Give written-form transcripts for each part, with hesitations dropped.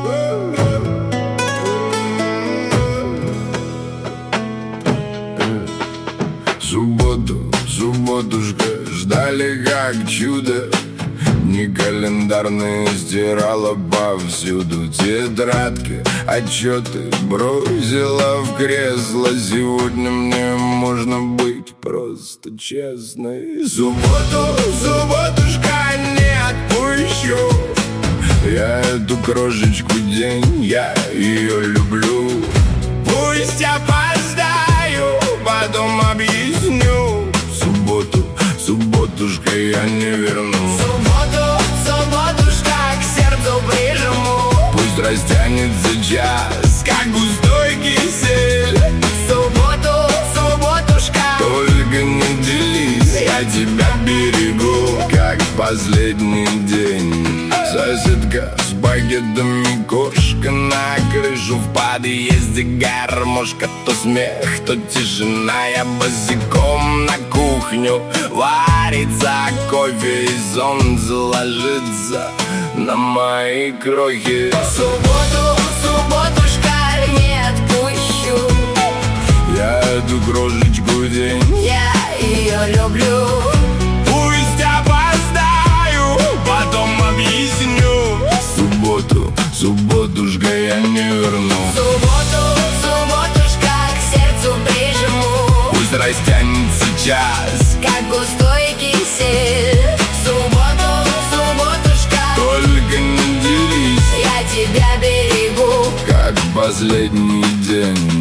Субботушка ждали как чудо. Дни календарные стирала повсюду тетрадки, отчеты бросила в кресло. Сегодня мне можно быть просто честной. Субботушка, не отпущу я эту крошечку день, я ее люблю. Пусть опоздаю, потом объясню. Субботушка, я не верну. Субботушка, к сердцу прижму. Пусть растянется час, как густой кисель. Субботушка, только не делись, я тебя берегу, как последний день. Соседка с багетами, кошка на крышу, в подъезде гармошка. То смех, то тишина, я босиком на кухню. Варится кофе и солнце ложится на мои крохи. Субботушка, не отпущу я эту крошечку день, я ее люблю. Пусть опоздаю, потом объясню. Субботушка, я не верну. Субботушка, к сердцу прижму. Пусть растянется час, как густой кисель. Субботушка, только не делись, я тебя берегу, как последний день.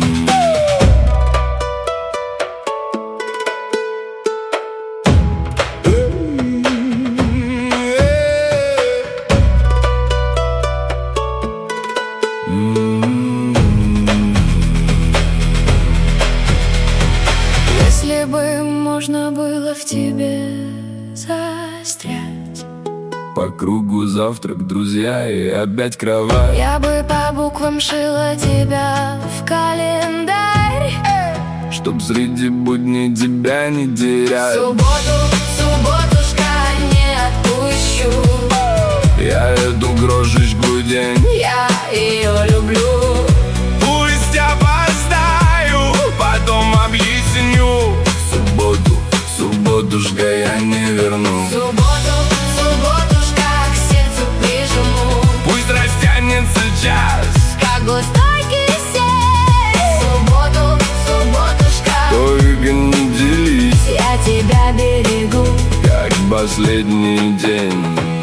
Если бы можно было в тебе застрять, по кругу завтрак, друзья и опять кровать. я бы по буквам шила тебя в календарь, чтоб среди будней тебя не терять. Субботушка, не отпущу я эту крошечку день, я ее люблю. Пусть опоздаю, потом объясню. Субботушка, я не верну. Субботушка, к сердцу прижму. Пусть растянется час, Как густой кисель. Субботушка, только не делись, я тебя берегу, как последний день.